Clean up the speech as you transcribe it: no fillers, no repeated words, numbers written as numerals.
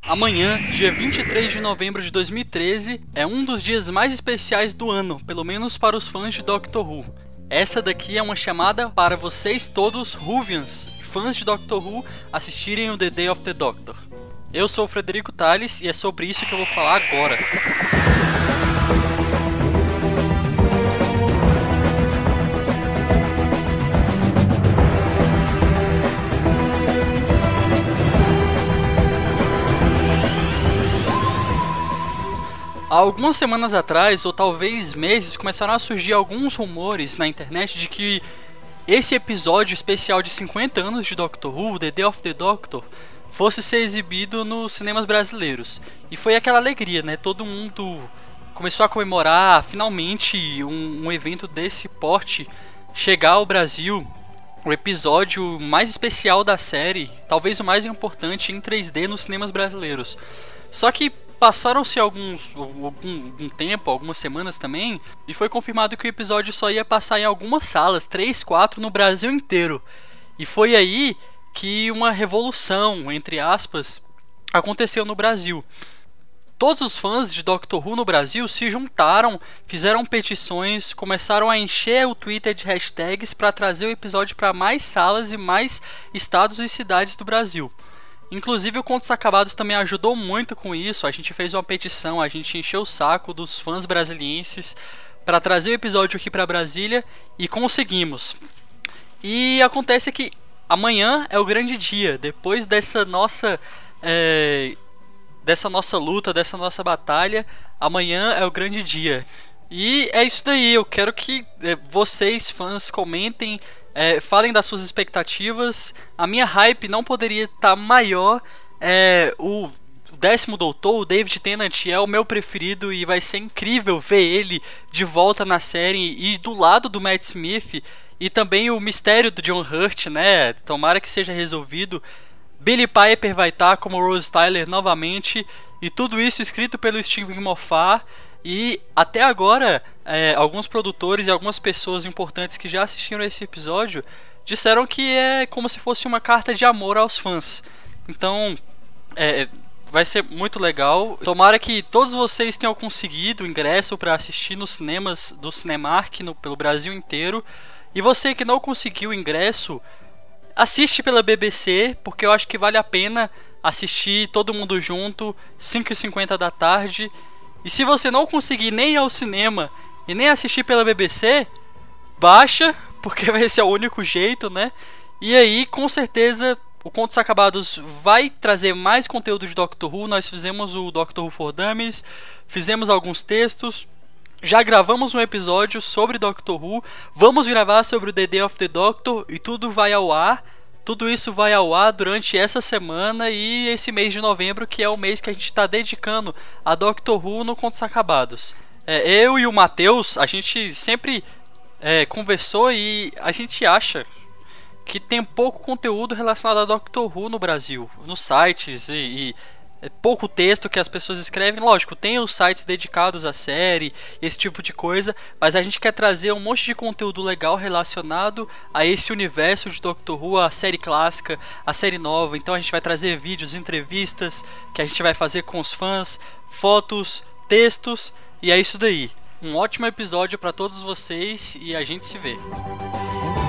Amanhã, dia 23 de novembro de 2013, é um dos dias mais especiais do ano, pelo menos para os fãs de Doctor Who. Essa daqui é uma chamada para vocês todos Whovians, fãs de Doctor Who, assistirem o The Day of the Doctor. Eu sou o Frederico Tales e é sobre isso que eu vou falar agora. Há algumas semanas atrás, ou talvez meses, começaram a surgir alguns rumores na internet de que esse episódio especial de 50 anos de Doctor Who, The Day of the Doctor, fosse ser exibido nos cinemas brasileiros. E foi aquela alegria, né? Todo mundo começou a comemorar finalmente um evento desse porte chegar ao Brasil. O episódio mais especial da série, talvez o mais importante em 3D nos cinemas brasileiros. Só que passaram-se algum tempo, algumas semanas também, e foi confirmado que o episódio só ia passar em algumas salas, 3, 4 no Brasil inteiro. E foi aí que uma revolução, entre aspas, aconteceu no Brasil. Todos os fãs de Doctor Who no Brasil se juntaram, fizeram petições, começaram a encher o Twitter de hashtags para trazer o episódio para mais salas e mais estados e cidades do Brasil. Inclusive o Contos Acabados também ajudou muito com isso. A gente fez uma petição, a gente encheu o saco dos fãs brasilienses para trazer o episódio aqui para Brasília e conseguimos. E acontece que amanhã é o grande dia, depois dessa nossa luta, dessa nossa batalha, amanhã é o grande dia. E é isso daí, eu quero que vocês, fãs, comentem, falem das suas expectativas. A minha hype não poderia estar maior. O 10º Doutor, o David Tennant, é o meu preferido e vai ser incrível ver ele de volta na série e do lado do Matt Smith. E também o mistério do John Hurt, né? Tomara que seja resolvido. Billie Piper vai estar como Rose Tyler novamente. E tudo isso escrito pelo Steven Moffat. E até agora, alguns produtores e algumas pessoas importantes que já assistiram esse episódio disseram que é como se fosse uma carta de amor aos fãs. Então, vai ser muito legal. Tomara que todos vocês tenham conseguido ingresso para assistir nos cinemas do Cinemark pelo Brasil inteiro. E você que não conseguiu ingresso, assiste pela BBC, porque eu acho que vale a pena assistir todo mundo junto, 5h50 da tarde. E se você não conseguir nem ir ao cinema e nem assistir pela BBC, baixa, porque vai ser o único jeito, né? E aí, com certeza, o Contos Acabados vai trazer mais conteúdo de Doctor Who. Nós fizemos o Doctor Who for Dummies, fizemos alguns textos, já gravamos um episódio sobre Doctor Who, vamos gravar sobre o The Day of the Doctor e tudo vai ao ar. Tudo isso vai ao ar durante essa semana e esse mês de novembro, que é o mês que a gente está dedicando a Doctor Who no Contos Acabados. Eu e o Matheus, a gente sempre conversou e a gente acha que tem pouco conteúdo relacionado a Doctor Who no Brasil, nos sites e pouco texto que as pessoas escrevem. Lógico, tem os sites dedicados à série, esse tipo de coisa, mas a gente quer trazer um monte de conteúdo legal relacionado a esse universo de Doctor Who, a série clássica, a série nova. Então a gente vai trazer vídeos, entrevistas que a gente vai fazer com os fãs, fotos, textos, e é isso daí. Um ótimo episódio para todos vocês e a gente se vê.